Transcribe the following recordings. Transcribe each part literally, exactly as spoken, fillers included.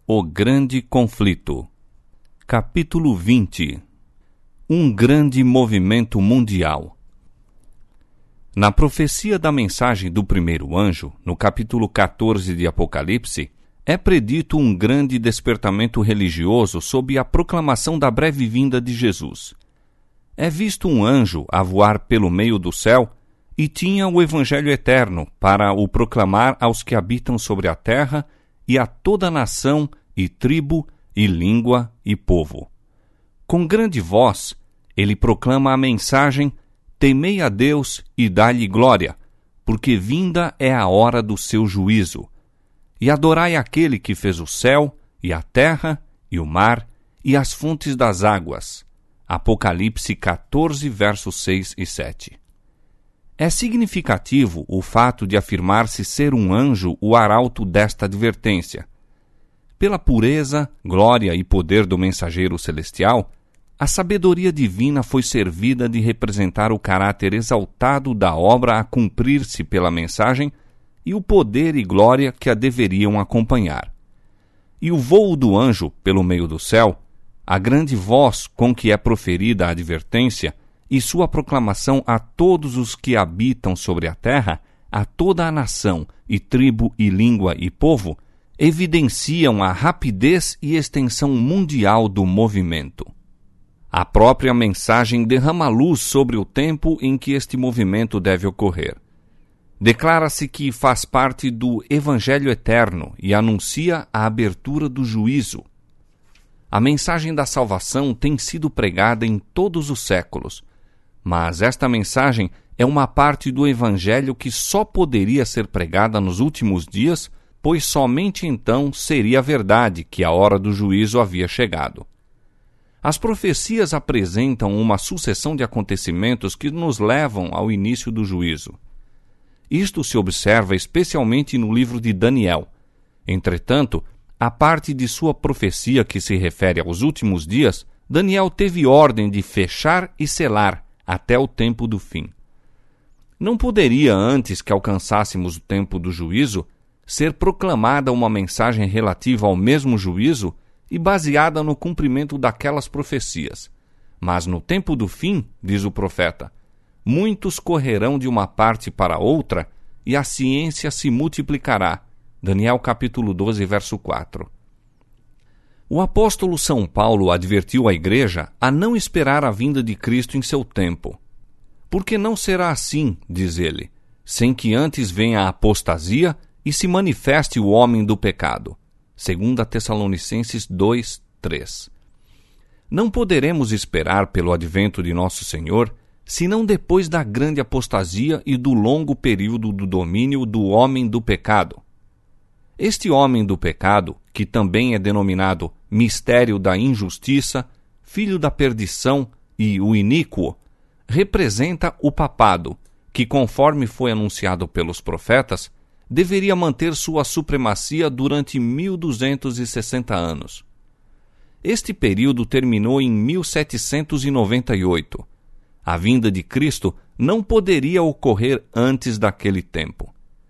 O Grande Conflito. Capítulo vinte. Um grande movimento mundial. Na profecia da mensagem do primeiro anjo, no capítulo quatorze de Apocalipse, é predito um grande despertamento religioso sob a proclamação da breve vinda de Jesus. É visto um anjo a voar pelo meio do céu e tinha o Evangelho eterno para o proclamar aos que habitam sobre a terra e a toda nação e tribo e língua e povo. Com grande voz, ele proclama a mensagem: temei a Deus e dai-lhe glória, porque vinda é a hora do seu juízo. E adorai aquele que fez o céu, e a terra, e o mar, e as fontes das águas. Apocalipse quatorze, versos seis e sete. É significativo o fato de afirmar-se ser um anjo o arauto desta advertência. Pela pureza, glória e poder do mensageiro celestial, a sabedoria divina foi servida de representar o caráter exaltado da obra a cumprir-se pela mensagem e o poder e glória que a deveriam acompanhar. E o vôo do anjo pelo meio do céu, a grande voz com que é proferida a advertência e sua proclamação a todos os que habitam sobre a terra, a toda a nação e tribo e língua e povo, evidenciam a rapidez e extensão mundial do movimento. A própria mensagem derrama luz sobre o tempo em que este movimento deve ocorrer. Declara-se que faz parte do Evangelho eterno e anuncia a abertura do juízo. A mensagem da salvação tem sido pregada em todos os séculos, mas esta mensagem é uma parte do Evangelho que só poderia ser pregada nos últimos dias, pois somente então seria verdade que a hora do juízo havia chegado. As profecias apresentam uma sucessão de acontecimentos que nos levam ao início do juízo. Isto se observa especialmente no livro de Daniel. Entretanto, a parte de sua profecia que se refere aos últimos dias, Daniel teve ordem de fechar e selar até o tempo do fim. Não poderia, antes que alcançássemos o tempo do juízo, ser proclamada uma mensagem relativa ao mesmo juízo e baseada no cumprimento daquelas profecias. Mas no tempo do fim, diz o profeta, muitos correrão de uma parte para outra e a ciência se multiplicará. Daniel capítulo doze, verso quatro. O apóstolo São Paulo advertiu a igreja a não esperar a vinda de Cristo em seu tempo. Porque não será assim, diz ele, sem que antes venha a apostasia e se manifeste o homem do pecado. Segunda Tessalonicenses dois, três. Não poderemos esperar pelo advento de nosso Senhor, senão depois da grande apostasia e do longo período do domínio do homem do pecado. Este homem do pecado, que também é denominado mistério da injustiça, filho da perdição e o iníquo, representa o papado, que, conforme foi anunciado pelos profetas, deveria manter sua supremacia durante mil duzentos e sessenta anos. Este período terminou em mil setecentos e noventa e oito. A vinda de Cristo não poderia ocorrer antes daquele tempo.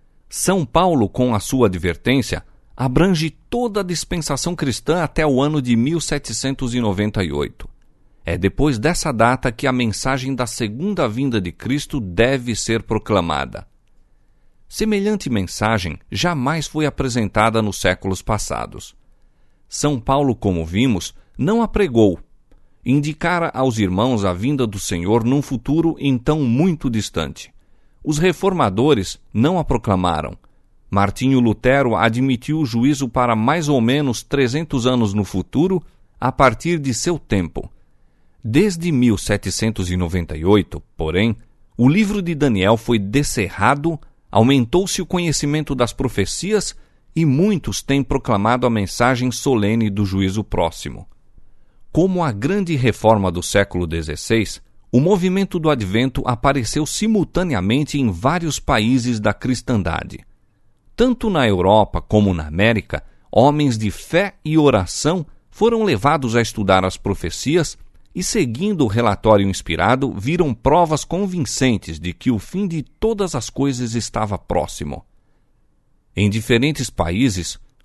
São Paulo, com a sua advertência, abrange toda a dispensação cristã até o ano de mil setecentos e noventa e oito. É depois dessa data que a mensagem da segunda vinda de Cristo deve ser proclamada. Semelhante mensagem jamais foi apresentada nos séculos passados. São Paulo, como vimos, não a pregou. Indicara aos irmãos a vinda do Senhor num futuro então muito distante. Os reformadores não a proclamaram. Martinho Lutero admitiu o juízo para mais ou menos trezentos anos no futuro, a partir de seu tempo. Desde mil setecentos e noventa e oito, porém, o livro de Daniel foi descerrado, aumentou-se o conhecimento das profecias e muitos têm proclamado a mensagem solene do juízo próximo. Como a grande reforma do século dezesseis, o movimento do Advento apareceu simultaneamente em vários países da cristandade. Tanto na Europa como na América, homens de fé e oração foram levados a estudar as profecias e, seguindo o relatório inspirado, viram provas convincentes de que o fim de todas as coisas estava próximo. Em diferentes países,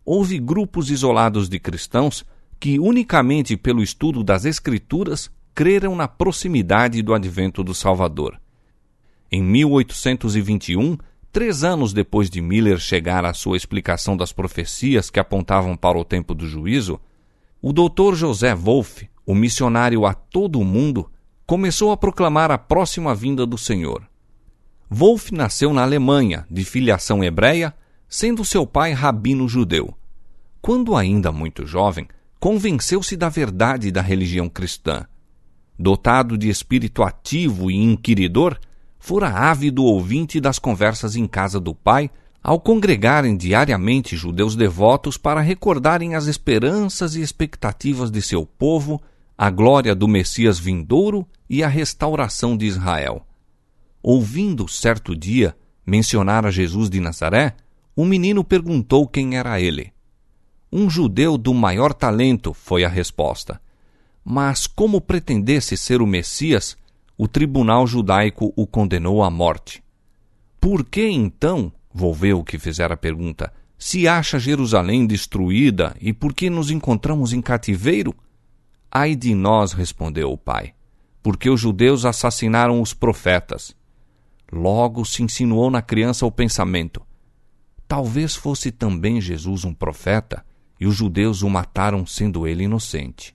houve grupos isolados de cristãos que, unicamente pelo estudo das Escrituras, creram na proximidade do advento do Salvador. Em mil oitocentos e vinte e um, três anos depois de Miller chegar à sua explicação das profecias que apontavam para o tempo do juízo, o doutor José Wolff, o missionário a todo o mundo, começou a proclamar a próxima vinda do Senhor. Wolff nasceu na Alemanha, de filiação hebreia, sendo seu pai rabino judeu. Quando ainda muito jovem, convenceu-se da verdade da religião cristã. Dotado de espírito ativo e inquiridor, fora ávido ouvinte das conversas em casa do pai, ao congregarem diariamente judeus devotos para recordarem as esperanças e expectativas de seu povo, a glória do Messias vindouro e a restauração de Israel. Ouvindo certo dia mencionar a Jesus de Nazaré, o menino perguntou quem era ele. Um judeu do maior talento, foi a resposta. Mas como pretendesse ser o Messias, o tribunal judaico o condenou à morte. Por que então, volveu que fizera a pergunta, se acha Jerusalém destruída e por que nos encontramos em cativeiro? Ai de nós, respondeu o pai, porque os judeus assassinaram os profetas. Logo se insinuou na criança o pensamento. Talvez fosse também Jesus um profeta, e os judeus o mataram sendo ele inocente.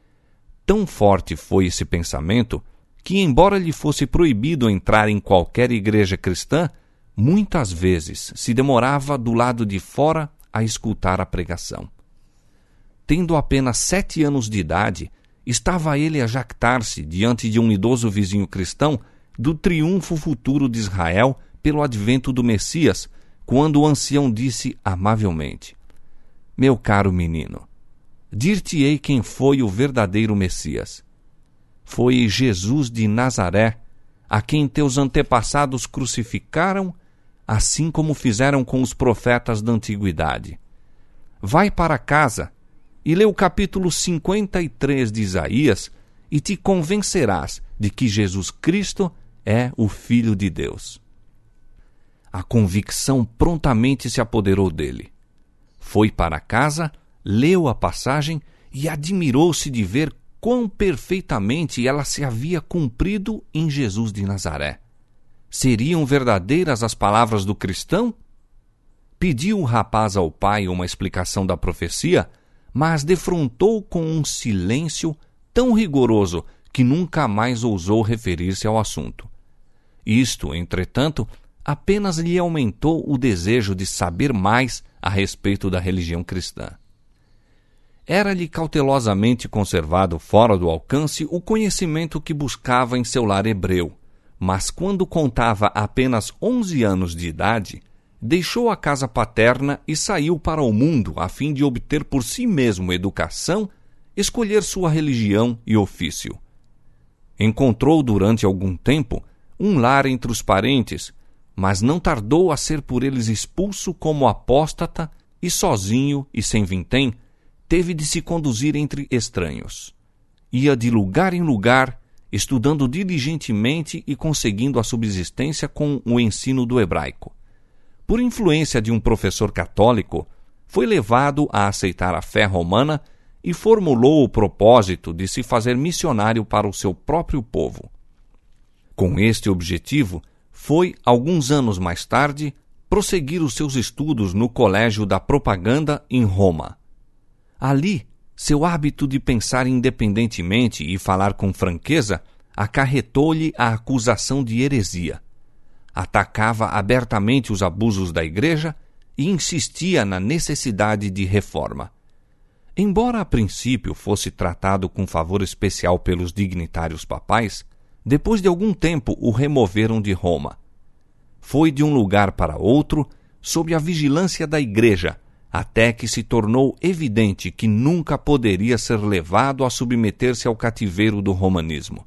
Tão forte foi esse pensamento que, embora lhe fosse proibido entrar em qualquer igreja cristã, muitas vezes se demorava do lado de fora a escutar a pregação. Tendo apenas sete anos de idade, estava ele a jactar-se diante de um idoso vizinho cristão do triunfo futuro de Israel pelo advento do Messias, quando o ancião disse amavelmente: Meu caro menino, dir-te-ei quem foi o verdadeiro Messias. Foi Jesus de Nazaré, a quem teus antepassados crucificaram, assim como fizeram com os profetas da antiguidade. Vai para casa e lê o capítulo cinquenta e três de Isaías e te convencerás de que Jesus Cristo é o Filho de Deus. A convicção prontamente se apoderou dele. Foi para casa, leu a passagem e admirou-se de ver quão perfeitamente ela se havia cumprido em Jesus de Nazaré. Seriam verdadeiras as palavras do cristão? Pediu o rapaz ao pai uma explicação da profecia, mas defrontou com um silêncio tão rigoroso que nunca mais ousou referir-se ao assunto. Isto, entretanto, apenas lhe aumentou o desejo de saber mais a respeito da religião cristã. Era-lhe cautelosamente conservado fora do alcance o conhecimento que buscava em seu lar hebreu, mas quando contava apenas onze anos de idade, deixou a casa paterna e saiu para o mundo a fim de obter por si mesmo educação, escolher sua religião e ofício. Encontrou durante algum tempo um lar entre os parentes, mas não tardou a ser por eles expulso como apóstata e sozinho e sem vintém, teve de se conduzir entre estranhos. Ia de lugar em lugar, estudando diligentemente e conseguindo a subsistência com o ensino do hebraico. Por influência de um professor católico, foi levado a aceitar a fé romana e formulou o propósito de se fazer missionário para o seu próprio povo. Com este objetivo, foi, alguns anos mais tarde, prosseguir os seus estudos no Colégio da Propaganda em Roma. Ali, seu hábito de pensar independentemente e falar com franqueza acarretou-lhe a acusação de heresia. Atacava abertamente os abusos da Igreja e insistia na necessidade de reforma. Embora a princípio fosse tratado com favor especial pelos dignitários papais, depois de algum tempo o removeram de Roma. Foi de um lugar para outro, sob a vigilância da Igreja, até que se tornou evidente que nunca poderia ser levado a submeter-se ao cativeiro do romanismo.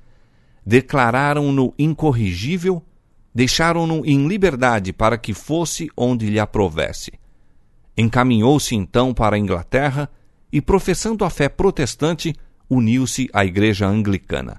Declararam-no incorrigível, deixaram-no em liberdade para que fosse onde lhe aprovesse. Encaminhou-se então para a Inglaterra e, professando a fé protestante, uniu-se à Igreja Anglicana.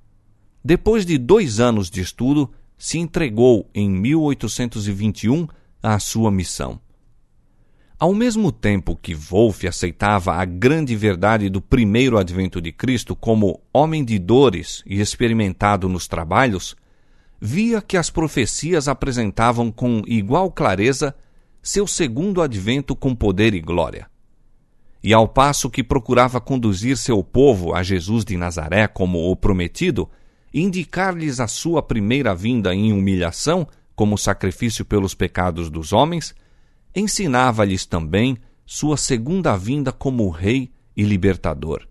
Depois de dois anos de estudo, se entregou em mil oitocentos e vinte e um à sua missão. Ao mesmo tempo que Wolff aceitava a grande verdade do primeiro advento de Cristo como homem de dores e experimentado nos trabalhos, via que as profecias apresentavam com igual clareza seu segundo advento com poder e glória. E ao passo que procurava conduzir seu povo a Jesus de Nazaré como o prometido, e indicar-lhes a sua primeira vinda em humilhação como sacrifício pelos pecados dos homens, ensinava-lhes também sua segunda vinda como rei e libertador.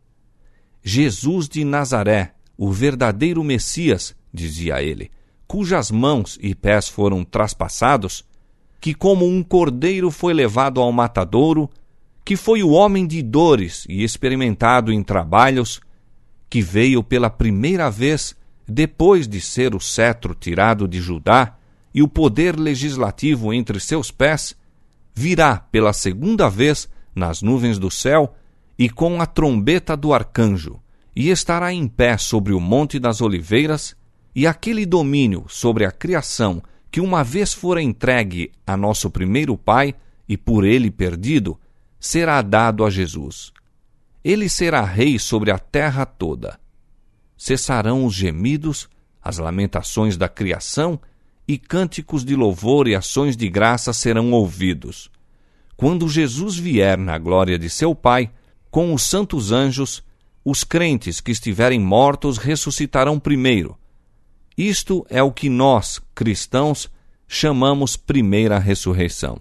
Jesus de Nazaré, o verdadeiro Messias, dizia ele, cujas mãos e pés foram traspassados, que como um cordeiro foi levado ao matadouro, que foi o homem de dores e experimentado em trabalhos, que veio pela primeira vez depois de ser o cetro tirado de Judá e o poder legislativo entre seus pés, virá pela segunda vez nas nuvens do céu e com a trombeta do arcanjo, e estará em pé sobre o Monte das Oliveiras, e aquele domínio sobre a criação que uma vez fora entregue a nosso primeiro pai e por ele perdido, será dado a Jesus. Ele será rei sobre a terra toda. Cessarão os gemidos, as lamentações da criação, e cânticos de louvor e ações de graça serão ouvidos. Quando Jesus vier na glória de seu Pai, com os santos anjos, os crentes que estiverem mortos ressuscitarão primeiro. Isto é o que nós, cristãos, chamamos primeira ressurreição.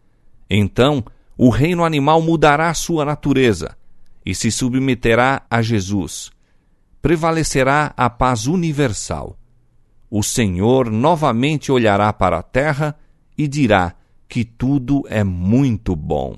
Então, o reino animal mudará sua natureza e se submeterá a Jesus. Prevalecerá a paz universal. O Senhor novamente olhará para a terra e dirá que tudo é muito bom.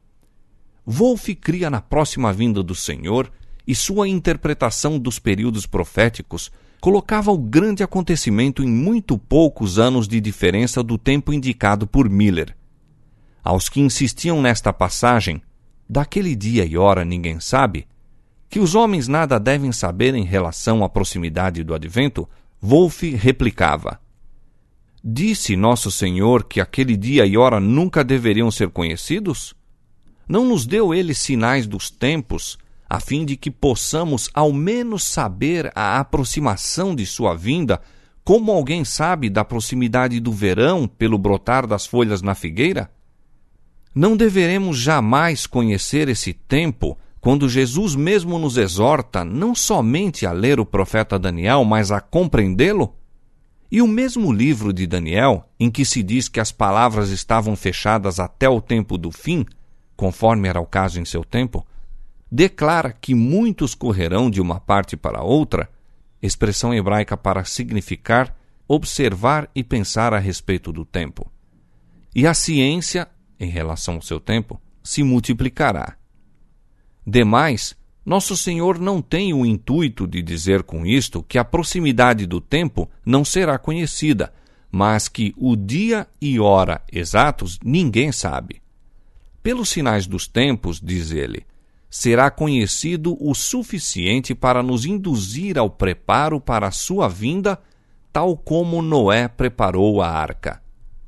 Wolff cria na próxima vinda do Senhor e sua interpretação dos períodos proféticos colocava o grande acontecimento em muito poucos anos de diferença do tempo indicado por Miller. Aos que insistiam nesta passagem, daquele dia e hora ninguém sabe, que os homens nada devem saber em relação à proximidade do advento, Wolff replicava: disse nosso Senhor que aquele dia e hora nunca deveriam ser conhecidos? Não nos deu ele sinais dos tempos, a fim de que possamos ao menos saber a aproximação de sua vinda, como alguém sabe da proximidade do verão pelo brotar das folhas na figueira? Não deveremos jamais conhecer esse tempo, quando Jesus mesmo nos exorta não somente a ler o profeta Daniel, mas a compreendê-lo? E o mesmo livro de Daniel, em que se diz que as palavras estavam fechadas até o tempo do fim, conforme era o caso em seu tempo, declara que muitos correrão de uma parte para outra, expressão hebraica para significar observar e pensar a respeito do tempo. E a ciência, em relação ao seu tempo, se multiplicará. Demais, nosso Senhor não tem o intuito de dizer com isto que a proximidade do tempo não será conhecida, mas que o dia e hora exatos ninguém sabe. Pelos sinais dos tempos, diz ele, será conhecido o suficiente para nos induzir ao preparo para a sua vinda, tal como Noé preparou a arca.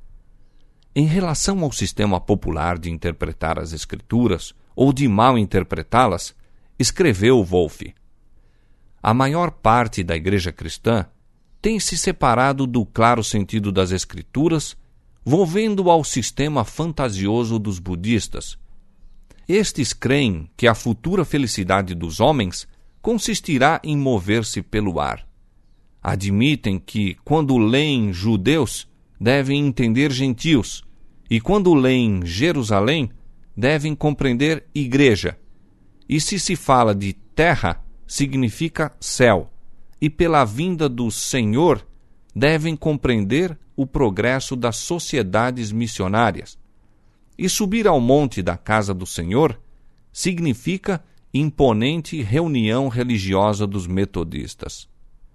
Em relação ao sistema popular de interpretar as Escrituras, ou de mal interpretá-las, escreveu Wolff: a maior parte da igreja cristã tem se separado do claro sentido das Escrituras, volvendo ao sistema fantasioso dos budistas. Estes creem que a futura felicidade dos homens consistirá em mover-se pelo ar. Admitem que, quando leem judeus, devem entender gentios, e quando leem Jerusalém, devem compreender igreja. E se se fala de terra, significa céu, e pela vinda do Senhor, devem compreender o progresso das sociedades missionárias. E subir ao monte da casa do Senhor significa imponente reunião religiosa dos metodistas.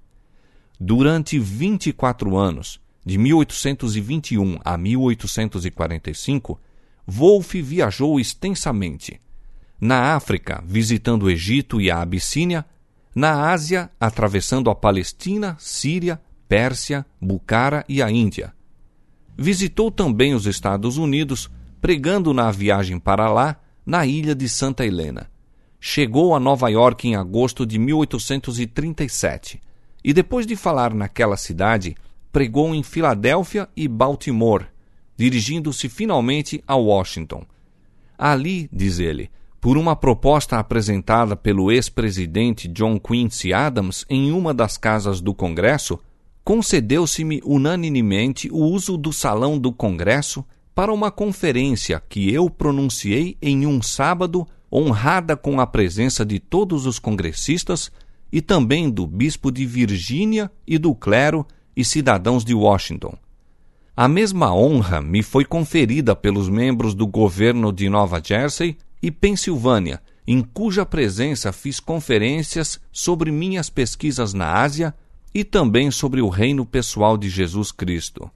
Durante vinte e quatro anos, de mil oitocentos e vinte e um a mil oitocentos e quarenta e cinco, Wolff viajou extensamente. Na África, visitando o Egito e a Abissínia, na Ásia, atravessando a Palestina, Síria, Pérsia, Bucara e a Índia. Visitou também os Estados Unidos, pregando na viagem para lá, na ilha de Santa Helena. Chegou a Nova York em agosto de mil oitocentos e trinta e sete e, depois de falar naquela cidade, pregou em Filadélfia e Baltimore, dirigindo-se finalmente a Washington. Ali, diz ele, por uma proposta apresentada pelo ex-presidente John Quincy Adams em uma das casas do Congresso, concedeu-se-me unanimemente o uso do salão do Congresso para uma conferência que eu pronunciei em um sábado, honrada com a presença de todos os congressistas e também do bispo de Virgínia e do clero e cidadãos de Washington. A mesma honra me foi conferida pelos membros do governo de Nova Jersey e Pensilvânia, em cuja presença fiz conferências sobre minhas pesquisas na Ásia e também sobre o reino pessoal de Jesus Cristo.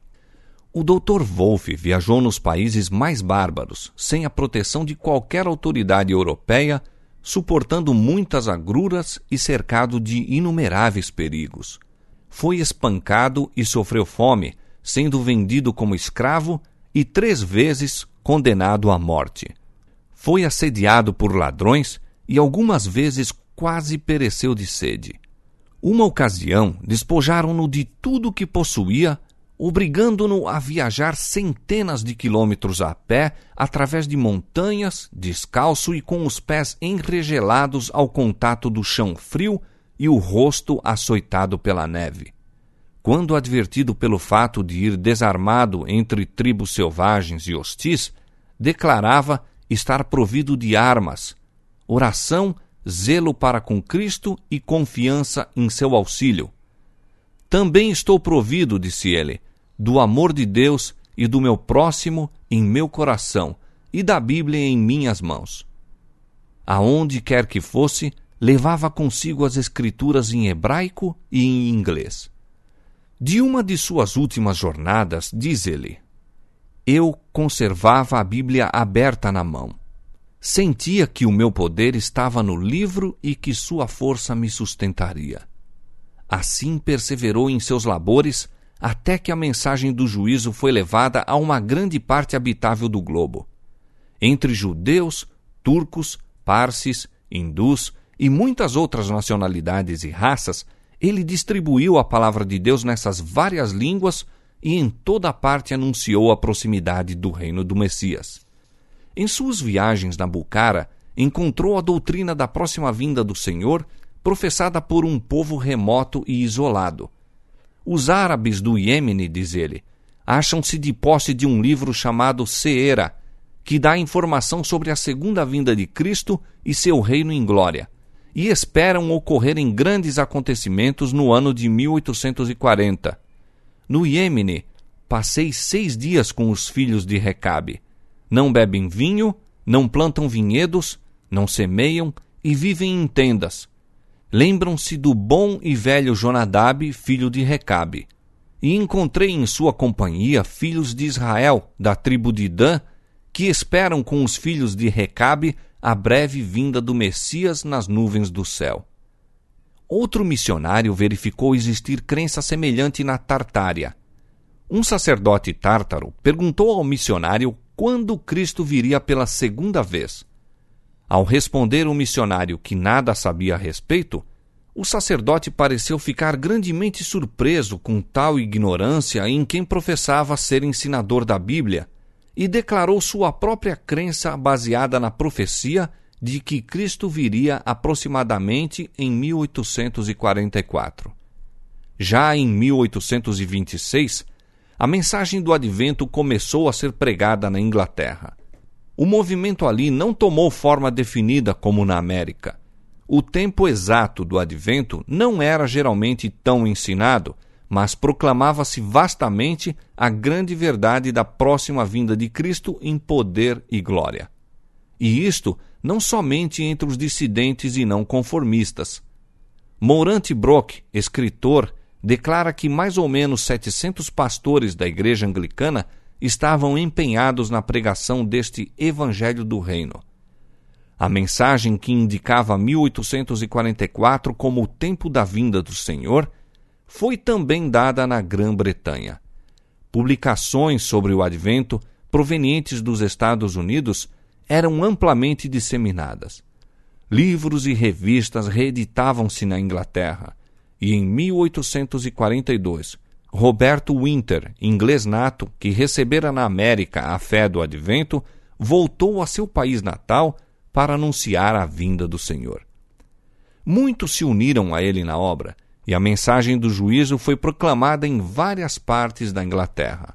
O doutor Wolff viajou nos países mais bárbaros, sem a proteção de qualquer autoridade europeia, suportando muitas agruras e cercado de inumeráveis perigos. Foi espancado e sofreu fome, sendo vendido como escravo e três vezes condenado à morte. Foi assediado por ladrões e algumas vezes quase pereceu de sede. Uma ocasião, despojaram-no de tudo o que possuía, obrigando-no a viajar centenas de quilômetros a pé através de montanhas, descalço e com os pés enregelados ao contato do chão frio e o rosto açoitado pela neve. Quando advertido pelo fato de ir desarmado entre tribos selvagens e hostis, declarava estar provido de armas, oração, zelo para com Cristo e confiança em seu auxílio. Também estou provido, disse ele, do amor de Deus e do meu próximo em meu coração e da Bíblia em minhas mãos. Aonde quer que fosse, levava consigo as escrituras em hebraico e em inglês. De uma de suas últimas jornadas, diz ele, eu conservava a Bíblia aberta na mão. Sentia que o meu poder estava no livro e que sua força me sustentaria. Assim perseverou em seus labores até que a mensagem do juízo foi levada a uma grande parte habitável do globo. Entre judeus, turcos, parsis, hindus e muitas outras nacionalidades e raças, ele distribuiu a palavra de Deus nessas várias línguas e em toda parte anunciou a proximidade do reino do Messias. Em suas viagens na Bukhara, encontrou a doutrina da próxima vinda do Senhor, professada por um povo remoto e isolado. Os árabes do Iêmene, diz ele, acham-se de posse de um livro chamado Seera, que dá informação sobre a segunda vinda de Cristo e seu reino em glória, e esperam ocorrerem grandes acontecimentos no ano de mil oitocentos e quarenta. No Iêmene, passei seis dias com os filhos de Recabe. Não bebem vinho, não plantam vinhedos, não semeiam e vivem em tendas. Lembram-se do bom e velho Jonadab, filho de Recabe. E encontrei em sua companhia filhos de Israel, da tribo de Dan, que esperam com os filhos de Recabe a breve vinda do Messias nas nuvens do céu. Outro missionário verificou existir crença semelhante na Tartária. Um sacerdote tártaro perguntou ao missionário quando Cristo viria pela segunda vez. Ao responder o missionário que nada sabia a respeito, o sacerdote pareceu ficar grandemente surpreso com tal ignorância em quem professava ser ensinador da Bíblia e declarou sua própria crença baseada na profecia de que Cristo viria aproximadamente em mil oitocentos e quarenta e quatro. Já em mil oitocentos e vinte e seis, a mensagem do Advento começou a ser pregada na Inglaterra. O movimento ali não tomou forma definida como na América. O tempo exato do Advento não era geralmente tão ensinado, mas proclamava-se vastamente a grande verdade da próxima vinda de Cristo em poder e glória. E isto não somente entre os dissidentes e não conformistas. Morant Brock, escritor, declara que mais ou menos setecentos pastores da Igreja Anglicana estavam empenhados na pregação deste Evangelho do Reino. A mensagem que indicava mil oitocentos e quarenta e quatro como o tempo da vinda do Senhor foi também dada na Grã-Bretanha. Publicações sobre o Advento provenientes dos Estados Unidos, eram amplamente disseminadas. Livros e revistas reeditavam-se na Inglaterra, e em mil oitocentos e quarenta e dois, Roberto Winter, inglês nato, que recebera na América a fé do Advento, voltou a seu país natal para anunciar a vinda do Senhor. Muitos se uniram a ele na obra, e a mensagem do juízo foi proclamada em várias partes da Inglaterra.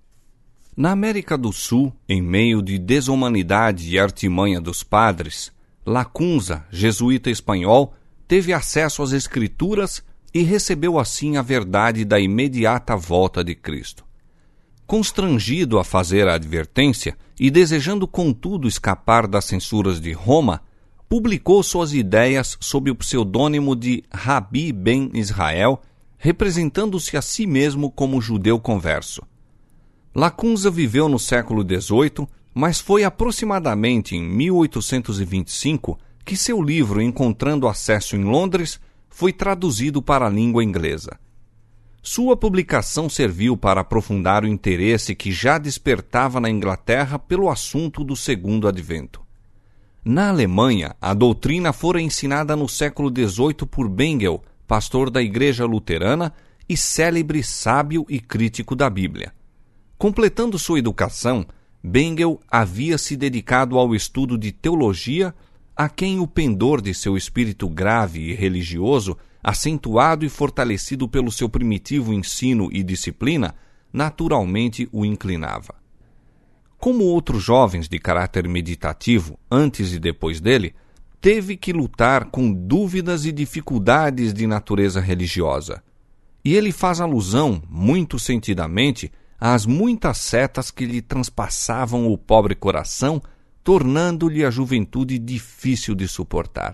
Na América do Sul, em meio de desumanidade e artimanha dos padres, Lacunza, jesuíta espanhol, teve acesso às Escrituras e recebeu assim a verdade da imediata volta de Cristo. Constrangido a fazer a advertência e desejando contudo escapar das censuras de Roma, publicou suas ideias sob o pseudônimo de Rabi Ben Israel, representando-se a si mesmo como judeu converso. Lacunza viveu no século dezoito, mas foi aproximadamente em mil oitocentos e vinte e cinco que seu livro Encontrando Acesso em Londres foi traduzido para a língua inglesa. Sua publicação serviu para aprofundar o interesse que já despertava na Inglaterra pelo assunto do Segundo Advento. Na Alemanha, a doutrina fora ensinada no século dezoito por Bengel, pastor da Igreja Luterana e célebre sábio e crítico da Bíblia. Completando sua educação, Bengel havia se dedicado ao estudo de teologia, a quem o pendor de seu espírito grave e religioso, acentuado e fortalecido pelo seu primitivo ensino e disciplina, naturalmente o inclinava. Como outros jovens de caráter meditativo, antes e depois dele, teve que lutar com dúvidas e dificuldades de natureza religiosa. E ele faz alusão, muito sentidamente, às muitas setas que lhe transpassavam o pobre coração, tornando-lhe a juventude difícil de suportar.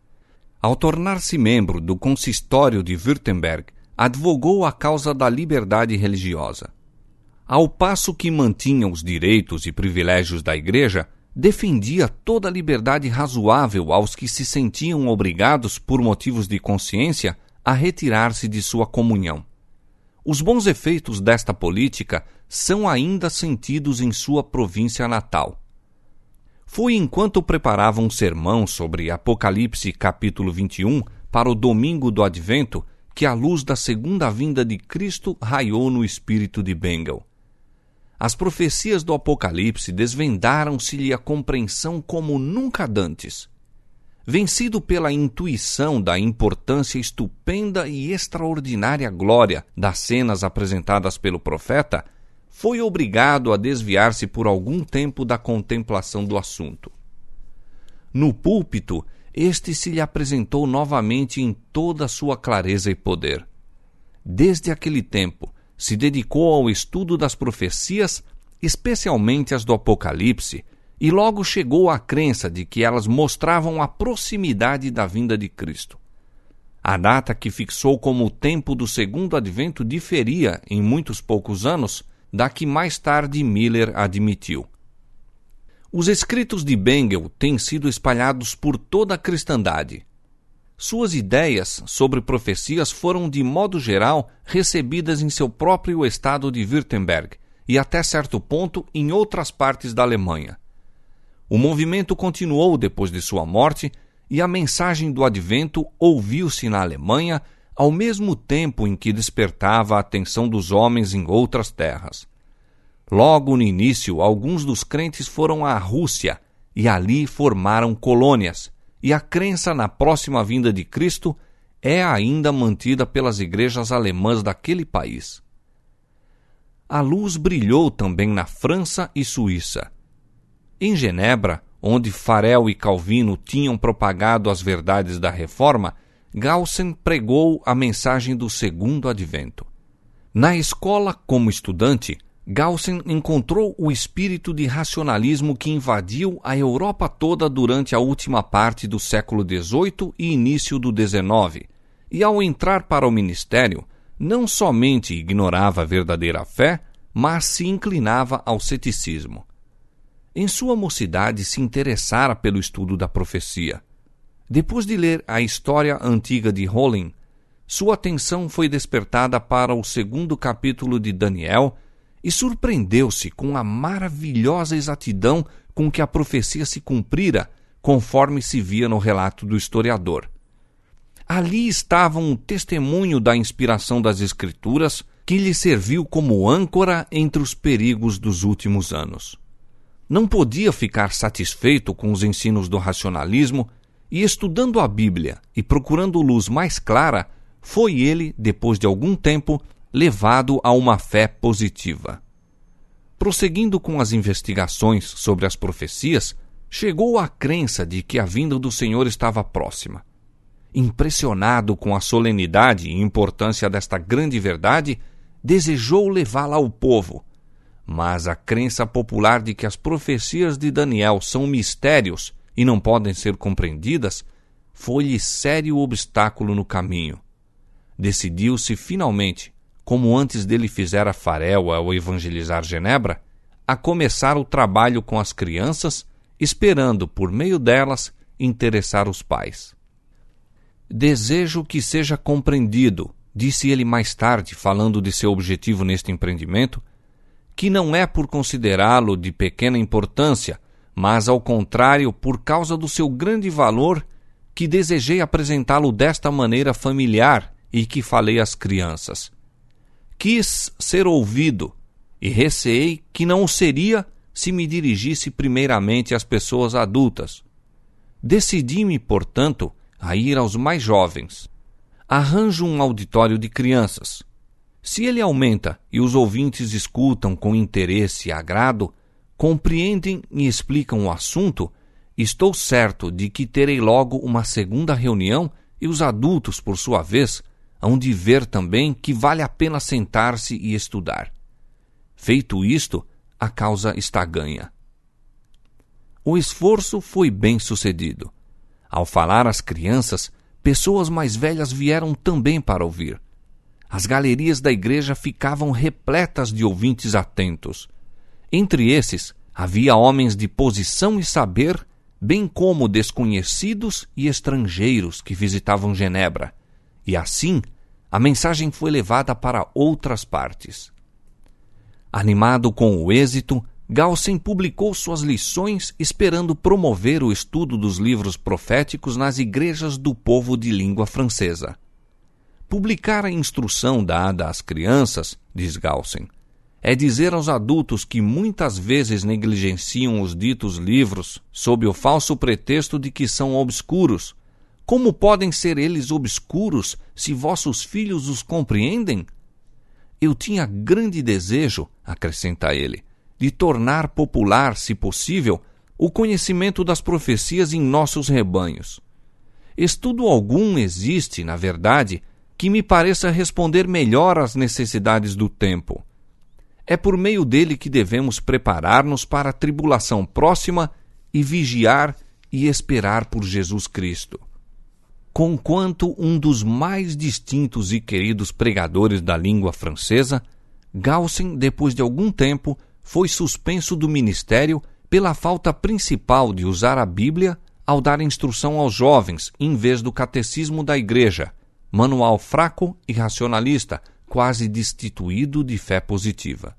Ao tornar-se membro do consistório de Württemberg, advogou a causa da liberdade religiosa. Ao passo que mantinha os direitos e privilégios da Igreja, defendia toda a liberdade razoável aos que se sentiam obrigados, por motivos de consciência, a retirar-se de sua comunhão. Os bons efeitos desta política são ainda sentidos em sua província natal. Foi enquanto preparava um sermão sobre Apocalipse capítulo vinte e um para o domingo do Advento que a luz da segunda vinda de Cristo raiou no espírito de Bengel. As profecias do Apocalipse desvendaram-se-lhe a compreensão como nunca dantes. Vencido pela intuição da importância estupenda e extraordinária glória das cenas apresentadas pelo profeta, foi obrigado a desviar-se por algum tempo da contemplação do assunto. No púlpito, este se lhe apresentou novamente em toda a sua clareza e poder. Desde aquele tempo, se dedicou ao estudo das profecias, especialmente as do Apocalipse, e logo chegou à crença de que elas mostravam a proximidade da vinda de Cristo. A data que fixou como o tempo do segundo advento diferia, em muitos poucos anos, da que mais tarde Miller admitiu. Os escritos de Bengel têm sido espalhados por toda a cristandade. Suas ideias sobre profecias foram, de modo geral, recebidas em seu próprio estado de Württemberg e, até certo ponto, em outras partes da Alemanha. O movimento continuou depois de sua morte e a mensagem do Advento ouviu-se na Alemanha ao mesmo tempo em que despertava a atenção dos homens em outras terras. Logo no início, alguns dos crentes foram à Rússia e ali formaram colônias, e a crença na próxima vinda de Cristo é ainda mantida pelas igrejas alemãs daquele país. A luz brilhou também na França e Suíça. Em Genebra, onde Farel e Calvino tinham propagado as verdades da Reforma, Gaussen pregou a mensagem do Segundo Advento. Na escola, como estudante, Gaussen encontrou o espírito de racionalismo que invadiu a Europa toda durante a última parte do século dezoito e início do dezenove, e ao entrar para o ministério, não somente ignorava a verdadeira fé, mas se inclinava ao ceticismo. Em sua mocidade se interessara pelo estudo da profecia. Depois de ler a história antiga de Holling, sua atenção foi despertada para o segundo capítulo de Daniel, e surpreendeu-se com a maravilhosa exatidão com que a profecia se cumprira, conforme se via no relato do historiador. Ali estava um testemunho da inspiração das Escrituras que lhe serviu como âncora entre os perigos dos últimos anos. Não podia ficar satisfeito com os ensinos do racionalismo e, estudando a Bíblia e procurando luz mais clara, foi ele, depois de algum tempo, levado a uma fé positiva. Prosseguindo com as investigações sobre as profecias, chegou à crença de que a vinda do Senhor estava próxima. Impressionado com a solenidade e importância desta grande verdade, desejou levá-la ao povo. Mas a crença popular de que as profecias de Daniel são mistérios e não podem ser compreendidas foi-lhe sério obstáculo no caminho. Decidiu-se finalmente, como antes dele fizera Farel ao evangelizar Genebra, a começar o trabalho com as crianças, esperando, por meio delas, interessar os pais. Desejo que seja compreendido, disse ele mais tarde, falando de seu objetivo neste empreendimento, que não é por considerá-lo de pequena importância, mas, ao contrário, por causa do seu grande valor, que desejei apresentá-lo desta maneira familiar e que falei às crianças. Quis ser ouvido e receei que não o seria se me dirigisse primeiramente às pessoas adultas. Decidi-me, portanto, a ir aos mais jovens. Arranjo um auditório de crianças. Se ele aumenta e os ouvintes escutam com interesse e agrado, compreendem e explicam o assunto, estou certo de que terei logo uma segunda reunião e os adultos, por sua vez, hão de ver também que vale a pena sentar-se e estudar. Feito isto, a causa está ganha. O esforço foi bem sucedido. Ao falar às crianças, pessoas mais velhas vieram também para ouvir. As galerias da igreja ficavam repletas de ouvintes atentos. Entre esses, havia homens de posição e saber, bem como desconhecidos e estrangeiros que visitavam Genebra. E assim, a mensagem foi levada para outras partes. Animado com o êxito, Galsen publicou suas lições esperando promover o estudo dos livros proféticos nas igrejas do povo de língua francesa. Publicar a instrução dada às crianças, diz Galsen, é dizer aos adultos que muitas vezes negligenciam os ditos livros sob o falso pretexto de que são obscuros. Como podem ser eles obscuros se vossos filhos os compreendem? Eu tinha grande desejo, acrescenta ele, de tornar popular, se possível, o conhecimento das profecias em nossos rebanhos. Estudo algum existe, na verdade, que me pareça responder melhor às necessidades do tempo. É por meio dele que devemos preparar-nos para a tribulação próxima e vigiar e esperar por Jesus Cristo. Conquanto um dos mais distintos e queridos pregadores da língua francesa, Galsen, depois de algum tempo, foi suspenso do ministério pela falta principal de usar a Bíblia ao dar instrução aos jovens em vez do catecismo da igreja, manual fraco e racionalista, quase destituído de fé positiva.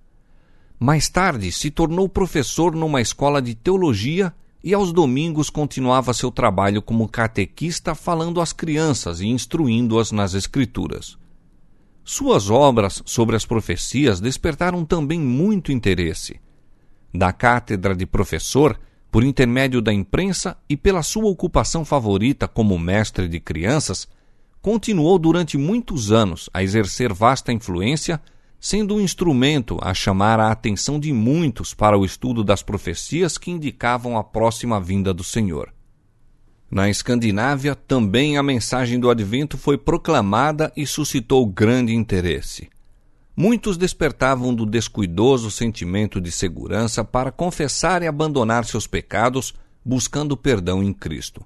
Mais tarde se tornou professor numa escola de teologia e aos domingos continuava seu trabalho como catequista falando às crianças e instruindo-as nas Escrituras. Suas obras sobre as profecias despertaram também muito interesse. Da cátedra de professor, por intermédio da imprensa e pela sua ocupação favorita como mestre de crianças, continuou durante muitos anos a exercer vasta influência, sendo um instrumento a chamar a atenção de muitos para o estudo das profecias que indicavam a próxima vinda do Senhor. Na Escandinávia, também a mensagem do Advento foi proclamada e suscitou grande interesse. Muitos despertavam do descuidoso sentimento de segurança para confessar e abandonar seus pecados, buscando perdão em Cristo.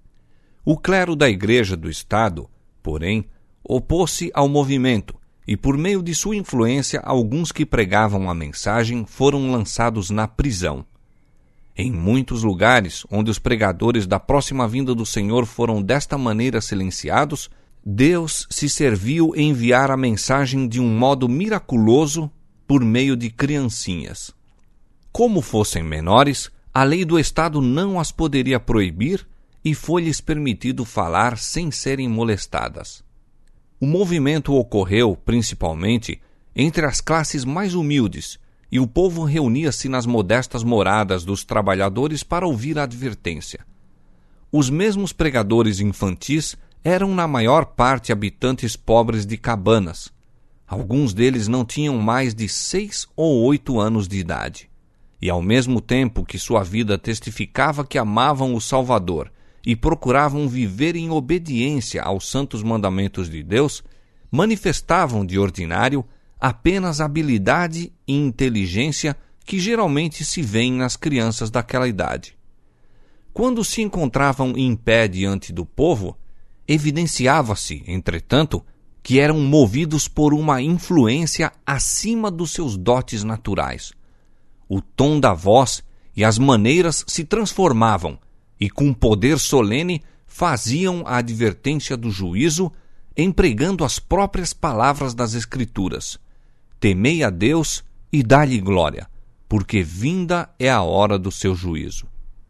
O clero da Igreja do Estado, porém, opôs-se ao movimento, e por meio de sua influência, alguns que pregavam a mensagem foram lançados na prisão. Em muitos lugares onde os pregadores da próxima vinda do Senhor foram desta maneira silenciados, Deus se serviu em enviar a mensagem de um modo miraculoso por meio de criancinhas. Como fossem menores, a lei do Estado não as poderia proibir e foi-lhes permitido falar sem serem molestadas. O movimento ocorreu, principalmente, entre as classes mais humildes, e o povo reunia-se nas modestas moradas dos trabalhadores para ouvir a advertência. Os mesmos pregadores infantis eram na maior parte habitantes pobres de cabanas. Alguns deles não tinham mais de seis ou oito anos de idade. E ao mesmo tempo que sua vida testificava que amavam o Salvador e procuravam viver em obediência aos santos mandamentos de Deus, manifestavam de ordinário apenas habilidade e inteligência que geralmente se vêem nas crianças daquela idade. Quando se encontravam em pé diante do povo, evidenciava-se, entretanto, que eram movidos por uma influência acima dos seus dotes naturais. O tom da voz e as maneiras se transformavam e, com poder solene, faziam a advertência do juízo, empregando as próprias palavras das Escrituras: temei a Deus e dá-lhe glória, porque vinda é a hora do seu juízo.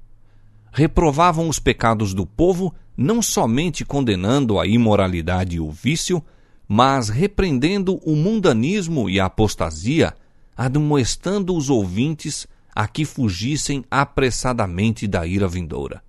Reprovavam os pecados do povo, não somente condenando a imoralidade e o vício, mas repreendendo o mundanismo e a apostasia, admoestando os ouvintes a que fugissem apressadamente da ira vindoura.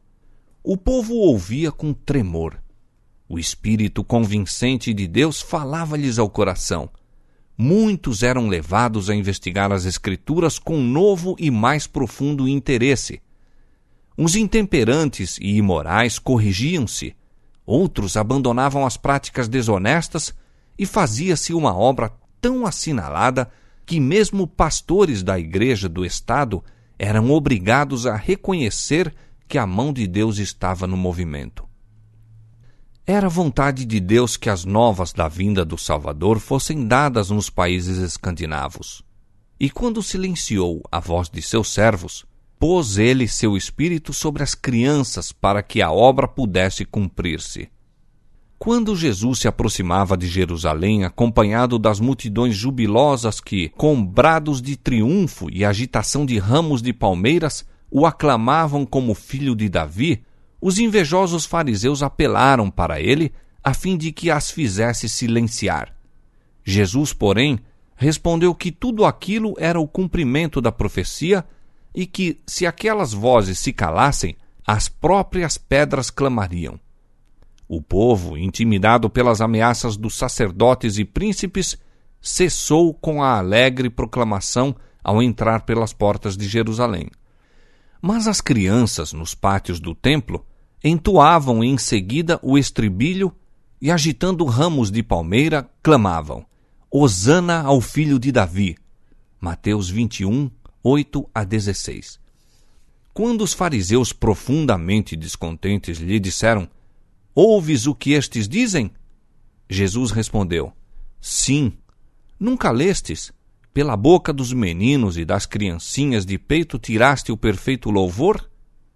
O povo ouvia com tremor. O Espírito convincente de Deus falava-lhes ao coração. Muitos eram levados a investigar as Escrituras com novo e mais profundo interesse. Os intemperantes e imorais corrigiam-se, outros abandonavam as práticas desonestas e fazia-se uma obra tão assinalada que mesmo pastores da Igreja do Estado eram obrigados a reconhecer que a mão de Deus estava no movimento. Era vontade de Deus que as novas da vinda do Salvador fossem dadas nos países escandinavos. E quando silenciou a voz de seus servos, pôs ele seu espírito sobre as crianças para que a obra pudesse cumprir-se. Quando Jesus se aproximava de Jerusalém, acompanhado das multidões jubilosas que, com brados de triunfo e agitação de ramos de palmeiras, o aclamavam como filho de Davi, os invejosos fariseus apelaram para ele a fim de que as fizesse silenciar. Jesus, porém, respondeu que tudo aquilo era o cumprimento da profecia e que, se aquelas vozes se calassem, as próprias pedras clamariam. O povo, intimidado pelas ameaças dos sacerdotes e príncipes, cessou com a alegre proclamação ao entrar pelas portas de Jerusalém. Mas as crianças, nos pátios do templo, entoavam em seguida o estribilho e, agitando ramos de palmeira, clamavam: Hosana ao filho de Davi. Mateus vinte e um, oito a dezesseis. Quando os fariseus, profundamente descontentes, lhe disseram: Ouves o que estes dizem? Jesus respondeu: Sim. Nunca lestes? Pela boca dos meninos e das criancinhas de peito tiraste o perfeito louvor?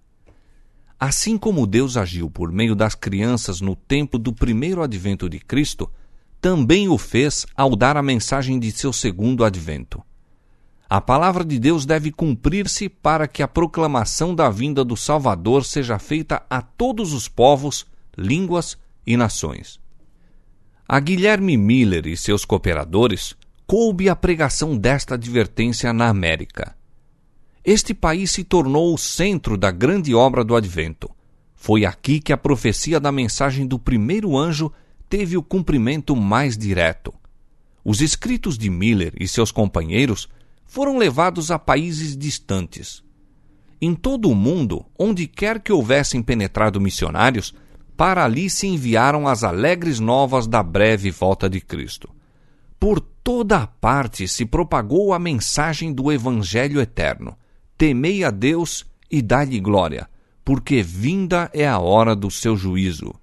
Assim como Deus agiu por meio das crianças no tempo do primeiro advento de Cristo, também o fez ao dar a mensagem de seu segundo advento. A palavra de Deus deve cumprir-se para que a proclamação da vinda do Salvador seja feita a todos os povos, línguas e nações. A Guilherme Miller e seus cooperadores coube a pregação desta advertência na América. Este país se tornou o centro da grande obra do Advento. Foi aqui que a profecia da mensagem do primeiro anjo teve o cumprimento mais direto. Os escritos de Miller e seus companheiros foram levados a países distantes. Em todo o mundo, onde quer que houvessem penetrado missionários, para ali se enviaram as alegres novas da breve volta de Cristo. Por toda a parte se propagou a mensagem do Evangelho eterno: temei a Deus e dá-lhe glória, porque vinda é a hora do seu juízo.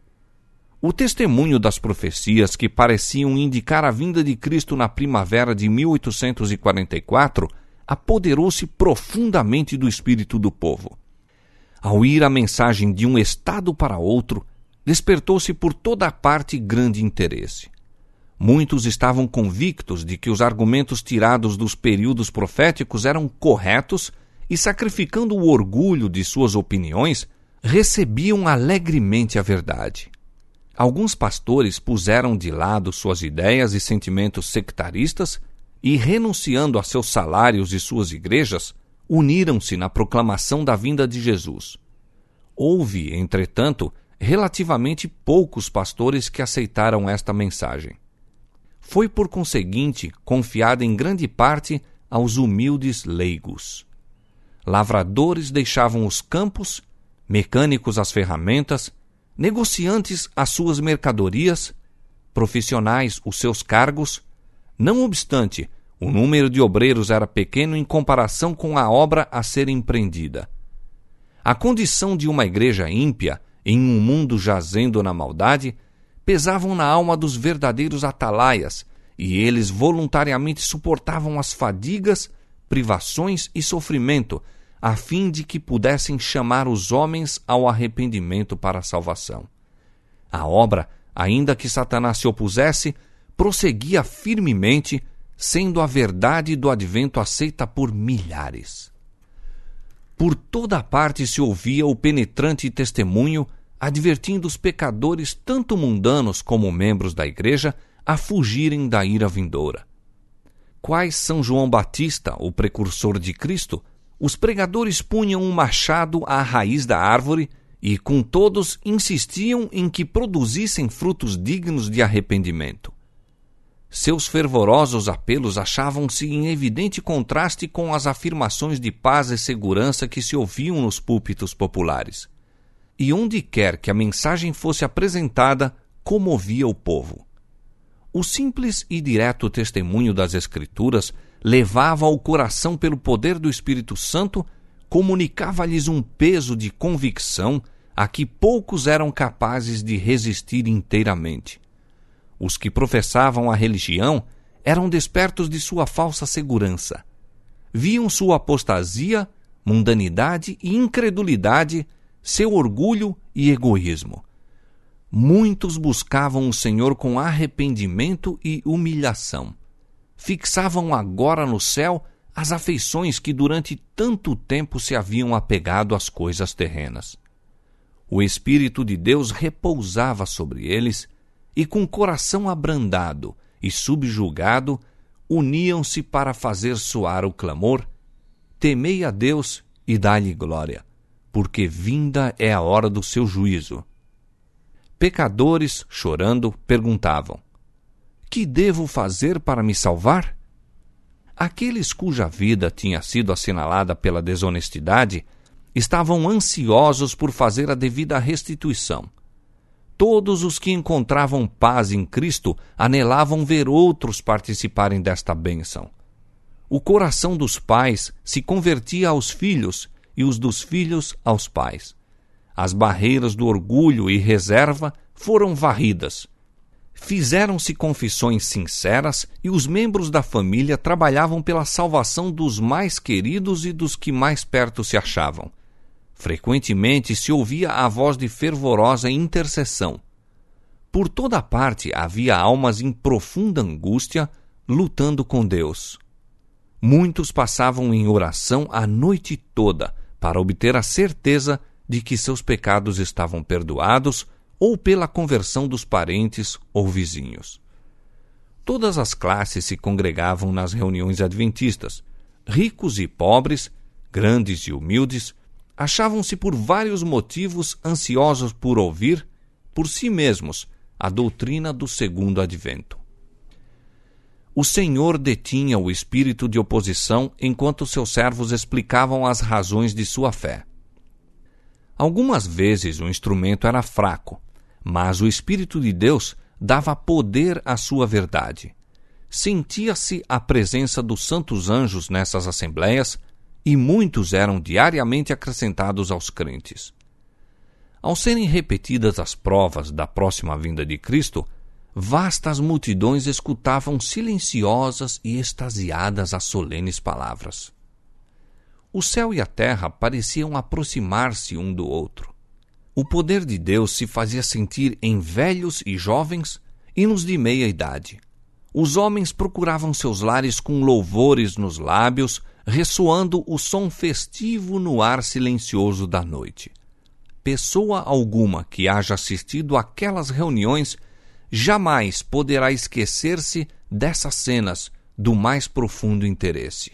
O testemunho das profecias que pareciam indicar a vinda de Cristo na primavera de mil oitocentos e quarenta e quatro apoderou-se profundamente do espírito do povo. Ao ir a mensagem de um estado para outro, despertou-se por toda a parte grande interesse. Muitos estavam convictos de que os argumentos tirados dos períodos proféticos eram corretos e, sacrificando o orgulho de suas opiniões, recebiam alegremente a verdade. Alguns pastores puseram de lado suas ideias e sentimentos sectaristas e, renunciando a seus salários e suas igrejas, uniram-se na proclamação da vinda de Jesus. Houve, entretanto, relativamente poucos pastores que aceitaram esta mensagem. Foi, por conseguinte, confiada em grande parte aos humildes leigos. Lavradores deixavam os campos, mecânicos as ferramentas, negociantes as suas mercadorias, profissionais os seus cargos. Não obstante, o número de obreiros era pequeno em comparação com a obra a ser empreendida. A condição de uma igreja ímpia, em um mundo jazendo na maldade, pesavam na alma dos verdadeiros atalaias, e eles voluntariamente suportavam as fadigas, privações e sofrimento, a fim de que pudessem chamar os homens ao arrependimento para a salvação. A obra, ainda que Satanás se opusesse, prosseguia firmemente, sendo a verdade do advento aceita por milhares. Por toda parte se ouvia o penetrante testemunho, advertindo os pecadores, tanto mundanos como membros da igreja, a fugirem da ira vindoura. Quais São João Batista, o precursor de Cristo, os pregadores punham um machado à raiz da árvore e, com todos, insistiam em que produzissem frutos dignos de arrependimento. Seus fervorosos apelos achavam-se em evidente contraste com as afirmações de paz e segurança que se ouviam nos púlpitos populares. E onde quer que a mensagem fosse apresentada, comovia o povo. O simples e direto testemunho das Escrituras levava ao coração pelo poder do Espírito Santo, comunicava-lhes um peso de convicção a que poucos eram capazes de resistir inteiramente. Os que professavam a religião eram despertos de sua falsa segurança. Viam sua apostasia, mundanidade e incredulidade, seu orgulho e egoísmo. Muitos buscavam o Senhor com arrependimento e humilhação. Fixavam agora no céu as afeições que durante tanto tempo se haviam apegado às coisas terrenas. O Espírito de Deus repousava sobre eles e, com coração abrandado e subjugado, uniam-se para fazer soar o clamor: temei a Deus e dai-lhe glória, porque vinda é a hora do seu juízo. Pecadores, chorando, perguntavam: que devo fazer para me salvar? Aqueles cuja vida tinha sido assinalada pela desonestidade estavam ansiosos por fazer a devida restituição. Todos os que encontravam paz em Cristo anelavam ver outros participarem desta bênção. O coração dos pais se convertia aos filhos e os dos filhos aos pais. As barreiras do orgulho e reserva foram varridas. Fizeram-se confissões sinceras e os membros da família trabalhavam pela salvação dos mais queridos e dos que mais perto se achavam. Frequentemente se ouvia a voz de fervorosa intercessão. Por toda parte havia almas em profunda angústia, lutando com Deus. Muitos passavam em oração a noite toda para obter a certeza de que seus pecados estavam perdoados ou pela conversão dos parentes ou vizinhos. Todas as classes se congregavam nas reuniões adventistas. Ricos e pobres, grandes e humildes, achavam-se por vários motivos ansiosos por ouvir, por si mesmos, a doutrina do segundo advento. O Senhor detinha o espírito de oposição enquanto seus servos explicavam as razões de sua fé. Algumas vezes o instrumento era fraco, mas o Espírito de Deus dava poder à sua verdade. Sentia-se a presença dos santos anjos nessas assembleias e muitos eram diariamente acrescentados aos crentes. Ao serem repetidas as provas da próxima vinda de Cristo, vastas multidões escutavam silenciosas e extasiadas as solenes palavras. O céu e a terra pareciam aproximar-se um do outro. O poder de Deus se fazia sentir em velhos e jovens e nos de meia idade, os homens procuravam seus lares com louvores nos lábios, ressoando o som festivo no ar silencioso da noite. Pessoa alguma que haja assistido àquelas reuniões jamais poderá esquecer-se dessas cenas do mais profundo interesse.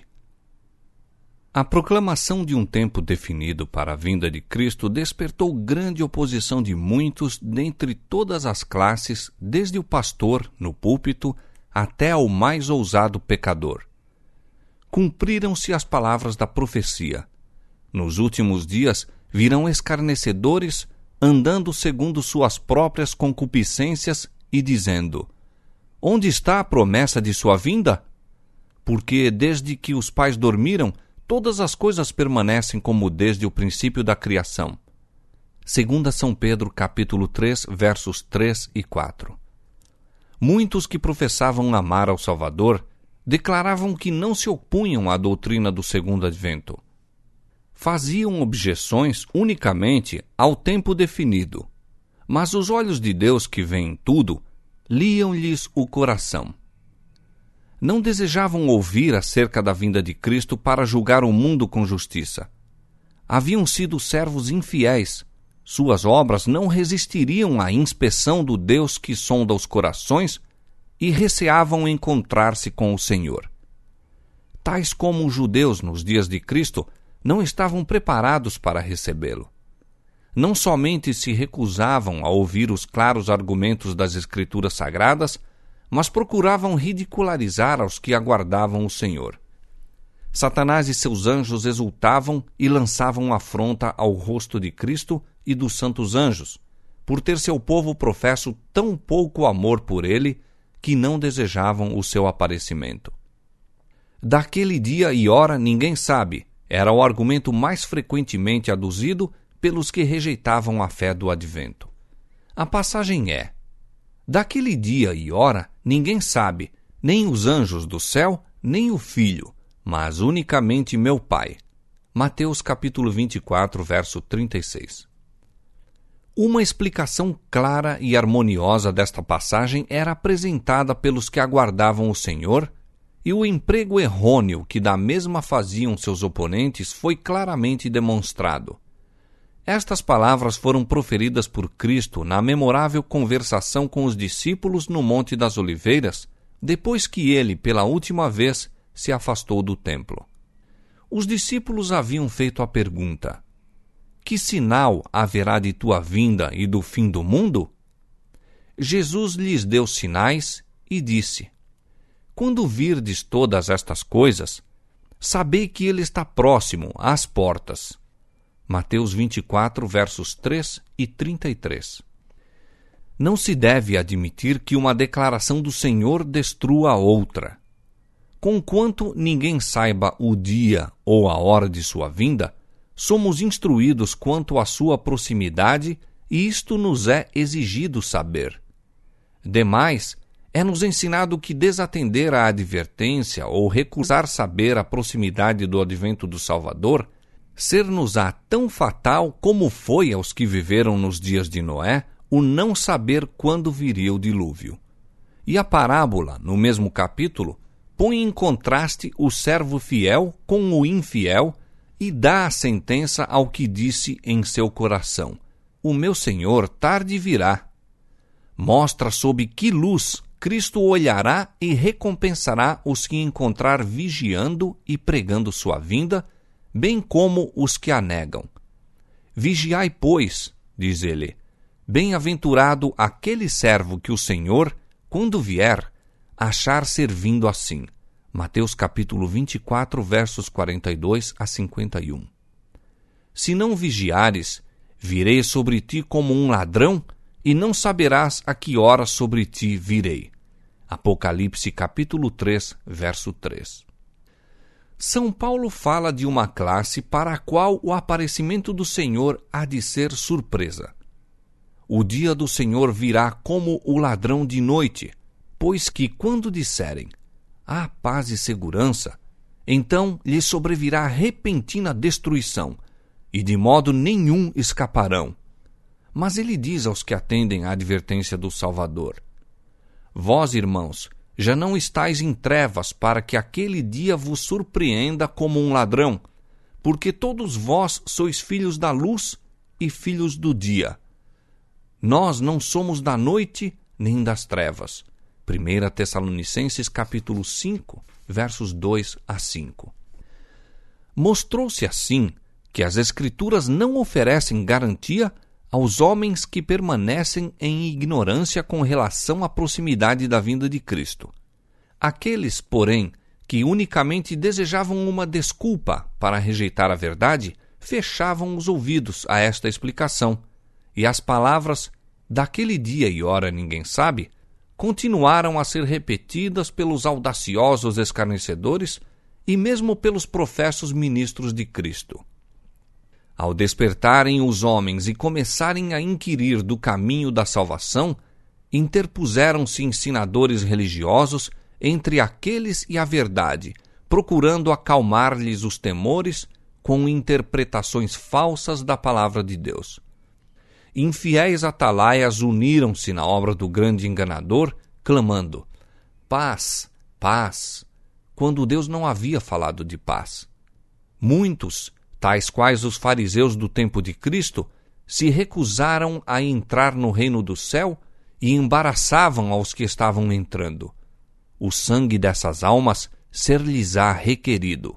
A proclamação de um tempo definido para a vinda de Cristo despertou grande oposição de muitos dentre todas as classes, desde o pastor, no púlpito, até ao mais ousado pecador. Cumpriram-se as palavras da profecia. Nos últimos dias virão escarnecedores, andando segundo suas próprias concupiscências e dizendo: onde está a promessa de sua vinda? Porque desde que os pais dormiram, todas as coisas permanecem como desde o princípio da criação. Segunda São Pedro, capítulo três, versos três e quatro. Muitos que professavam amar ao Salvador declaravam que não se opunham à doutrina do segundo advento. Faziam objeções unicamente ao tempo definido, mas os olhos de Deus que veem tudo liam-lhes o coração. Não desejavam ouvir acerca da vinda de Cristo para julgar o mundo com justiça. Haviam sido servos infiéis. Suas obras não resistiriam à inspeção do Deus que sonda os corações e receavam encontrar-se com o Senhor. Tais como os judeus nos dias de Cristo não estavam preparados para recebê-lo. Não somente se recusavam a ouvir os claros argumentos das Escrituras Sagradas, mas procuravam ridicularizar aos que aguardavam o Senhor. Satanás e seus anjos exultavam e lançavam afronta ao rosto de Cristo e dos santos anjos, por ter seu povo professo tão pouco amor por ele que não desejavam o seu aparecimento. Daquele dia e hora ninguém sabe, era o argumento mais frequentemente aduzido pelos que rejeitavam a fé do advento. A passagem é: daquele dia e hora ninguém sabe, nem os anjos do céu, nem o Filho, mas unicamente meu Pai. Mateus capítulo vinte e quatro, verso trinta e seis. Uma explicação clara e harmoniosa desta passagem era apresentada pelos que aguardavam o Senhor, e o emprego errôneo que da mesma faziam seus oponentes foi claramente demonstrado. Estas palavras foram proferidas por Cristo na memorável conversação com os discípulos no Monte das Oliveiras, depois que ele, pela última vez, se afastou do templo. Os discípulos haviam feito a pergunta: que sinal haverá de tua vinda e do fim do mundo? Jesus lhes deu sinais e disse: quando virdes todas estas coisas, sabei que ele está próximo às portas. Mateus vinte e quatro, versos três e trinta e três. Não se deve admitir que uma declaração do Senhor destrua a outra. Conquanto ninguém saiba o dia ou a hora de sua vinda, somos instruídos quanto à sua proximidade e isto nos é exigido saber. Demais, é-nos ensinado que desatender à advertência ou recusar saber a proximidade do advento do Salvador ser-nos-á tão fatal como foi aos que viveram nos dias de Noé o não saber quando viria o dilúvio. E a parábola, no mesmo capítulo, põe em contraste o servo fiel com o infiel e dá a sentença ao que disse em seu coração: o meu Senhor tarde virá. Mostra sob que luz Cristo olhará e recompensará os que encontrar vigiando e pregando sua vinda, bem como os que a negam. Vigiai, pois, diz ele, bem-aventurado aquele servo que o Senhor, quando vier, achar servindo assim. Mateus capítulo vinte e quatro, versos quarenta e dois a cinquenta e um. Se não vigiares, virei sobre ti como um ladrão, e não saberás a que hora sobre ti virei. Apocalipse capítulo três, verso três. São Paulo fala de uma classe para a qual o aparecimento do Senhor há de ser surpresa. O dia do Senhor virá como o ladrão de noite, pois que quando disserem: há paz e segurança, então lhe sobrevirá repentina destruição, e de modo nenhum escaparão. Mas ele diz aos que atendem à advertência do Salvador: vós, irmãos, já não estais em trevas, para que aquele dia vos surpreenda como um ladrão, porque todos vós sois filhos da luz e filhos do dia. Nós não somos da noite nem das trevas. primeira Tessalonicenses capítulo cinco, versos dois a cinco. Mostrou-se assim que as Escrituras não oferecem garantia aos homens que permanecem em ignorância com relação à proximidade da vinda de Cristo. Aqueles, porém, que unicamente desejavam uma desculpa para rejeitar a verdade, fechavam os ouvidos a esta explicação, e as palavras "daquele dia e hora ninguém sabe" continuaram a ser repetidas pelos audaciosos escarnecedores e mesmo pelos professos ministros de Cristo. Ao despertarem os homens e começarem a inquirir do caminho da salvação, interpuseram-se ensinadores religiosos entre aqueles e a verdade, procurando acalmar-lhes os temores com interpretações falsas da palavra de Deus. Infiéis atalaias uniram-se na obra do grande enganador, clamando "paz, paz", quando Deus não havia falado de paz. Muitos, tais quais os fariseus do tempo de Cristo, se recusaram a entrar no reino do céu e embaraçavam aos que estavam entrando. O sangue dessas almas ser-lhes-á requerido.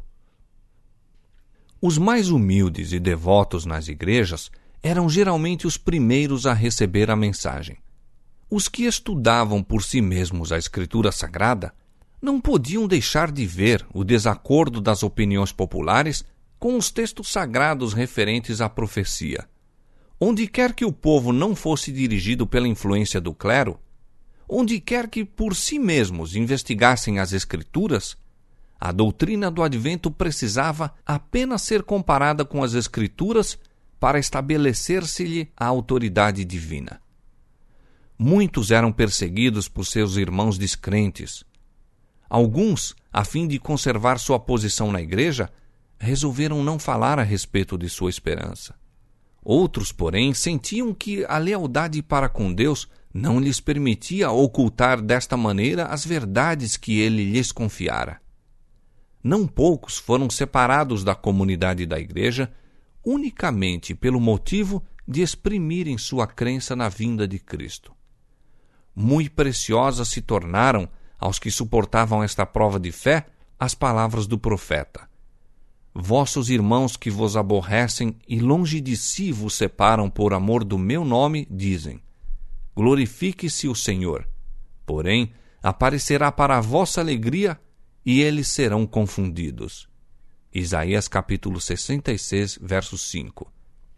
Os mais humildes e devotos nas igrejas eram geralmente os primeiros a receber a mensagem. Os que estudavam por si mesmos a Escritura Sagrada não podiam deixar de ver o desacordo das opiniões populares com os textos sagrados referentes à profecia. Onde quer que o povo não fosse dirigido pela influência do clero, onde quer que por si mesmos investigassem as Escrituras, a doutrina do Advento precisava apenas ser comparada com as Escrituras para estabelecer-se-lhe a autoridade divina. Muitos eram perseguidos por seus irmãos descrentes. Alguns, a fim de conservar sua posição na igreja, resolveram não falar a respeito de sua esperança. Outros, porém, sentiam que a lealdade para com Deus não lhes permitia ocultar desta maneira as verdades que ele lhes confiara. Não poucos foram separados da comunidade da igreja unicamente pelo motivo de exprimirem sua crença na vinda de Cristo. Muito preciosas se tornaram, aos que suportavam esta prova de fé, as palavras do profeta: "Vossos irmãos que vos aborrecem e longe de si vos separam por amor do meu nome, dizem: glorifique-se o Senhor. Porém, aparecerá para a vossa alegria e eles serão confundidos." Isaías capítulo sessenta e seis, verso cinco.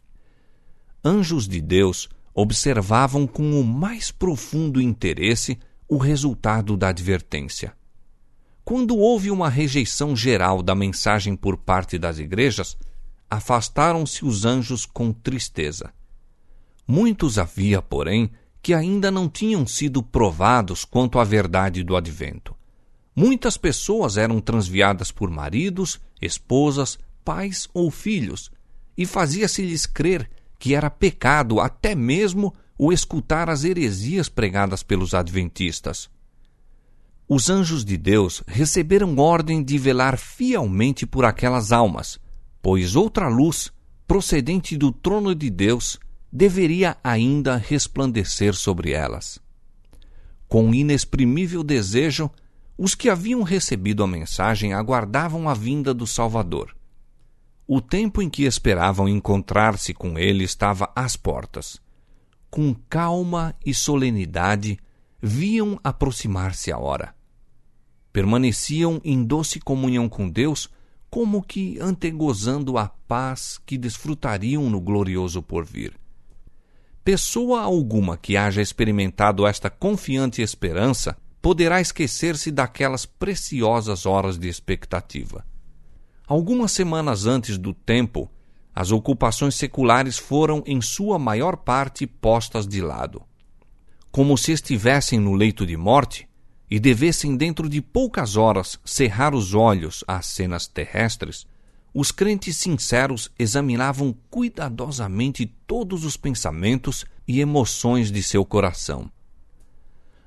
Anjos de Deus observavam com o mais profundo interesse o resultado da advertência. Quando houve uma rejeição geral da mensagem por parte das igrejas, afastaram-se os anjos com tristeza. Muitos havia, porém, que ainda não tinham sido provados quanto à verdade do advento. Muitas pessoas eram transviadas por maridos, esposas, pais ou filhos, e fazia-se-lhes crer que era pecado até mesmo o escutar as heresias pregadas pelos adventistas. Os anjos de Deus receberam ordem de velar fielmente por aquelas almas, pois outra luz, procedente do trono de Deus, deveria ainda resplandecer sobre elas. Com inexprimível desejo, os que haviam recebido a mensagem aguardavam a vinda do Salvador. O tempo em que esperavam encontrar-se com ele estava às portas. Com calma e solenidade, viam aproximar-se a hora. Permaneciam em doce comunhão com Deus, como que antegozando a paz que desfrutariam no glorioso porvir. Pessoa alguma que haja experimentado esta confiante esperança poderá esquecer-se daquelas preciosas horas de expectativa. Algumas semanas antes do tempo, as ocupações seculares foram, em sua maior parte, postas de lado. Como se estivessem no leito de morte e devessem dentro de poucas horas cerrar os olhos às cenas terrestres, os crentes sinceros examinavam cuidadosamente todos os pensamentos e emoções de seu coração.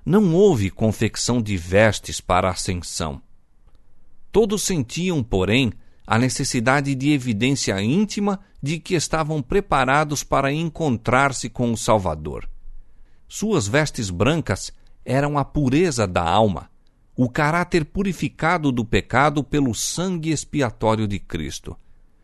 Não houve confecção de vestes para a ascensão. Todos sentiam, porém, a necessidade de evidência íntima de que estavam preparados para encontrar-se com o Salvador. Suas vestes brancas eram a pureza da alma, o caráter purificado do pecado pelo sangue expiatório de Cristo.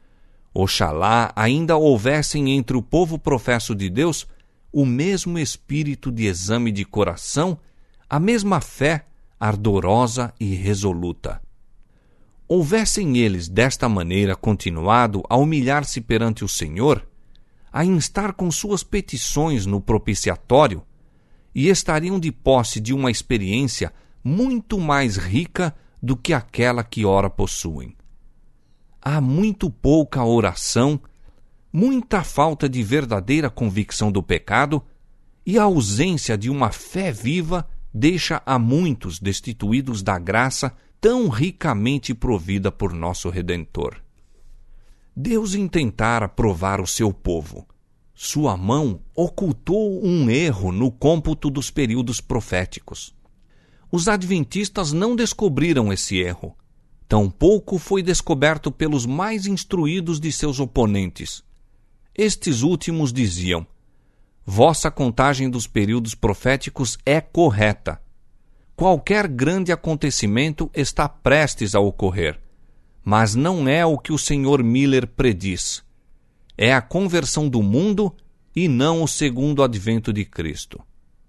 Oxalá ainda houvessem entre o povo professo de Deus o mesmo espírito de exame de coração, a mesma fé ardorosa e resoluta. Houvessem eles desta maneira continuado a humilhar-se perante o Senhor, a instar com suas petições no propiciatório, e estariam de posse de uma experiência muito mais rica do que aquela que ora possuem. Há muito pouca oração, muita falta de verdadeira convicção do pecado, e a ausência de uma fé viva deixa a muitos destituídos da graça tão ricamente provida por nosso Redentor. Deus intentara provar o seu povo. Sua mão ocultou um erro no cômputo dos períodos proféticos. Os adventistas não descobriram esse erro. Tampouco foi descoberto pelos mais instruídos de seus oponentes. Estes últimos diziam: vossa contagem dos períodos proféticos é correta. Qualquer grande acontecimento está prestes a ocorrer, mas não é o que o senhor Miller prediz. É a conversão do mundo e não o segundo advento de Cristo.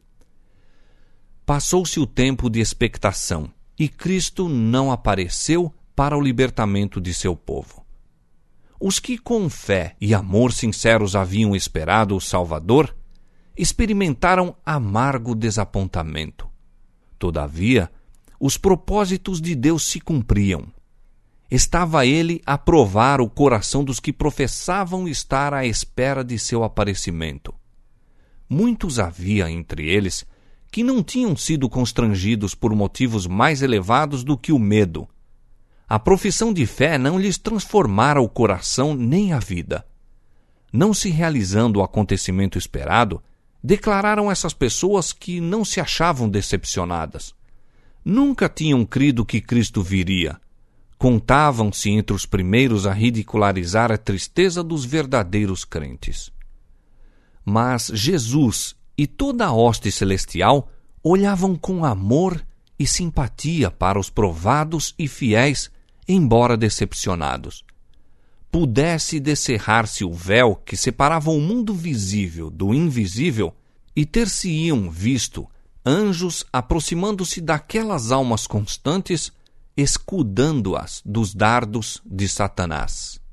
Passou-se o tempo de expectação e Cristo não apareceu para o libertamento de seu povo. Os que com fé e amor sinceros haviam esperado o Salvador experimentaram amargo desapontamento. Todavia, os propósitos de Deus se cumpriam. Estava ele a provar o coração dos que professavam estar à espera de seu aparecimento. Muitos havia entre eles que não tinham sido constrangidos por motivos mais elevados do que o medo. A profissão de fé não lhes transformara o coração nem a vida. Não se realizando o acontecimento esperado, declararam essas pessoas que não se achavam decepcionadas. Nunca tinham crido que Cristo viria. Contavam-se entre os primeiros a ridicularizar a tristeza dos verdadeiros crentes. Mas Jesus e toda a hoste celestial olhavam com amor e simpatia para os provados e fiéis, embora decepcionados. Pudesse descerrar-se o véu que separava o mundo visível do invisível, e ter-se-iam visto anjos aproximando-se daquelas almas constantes, escudando-as dos dardos de Satanás.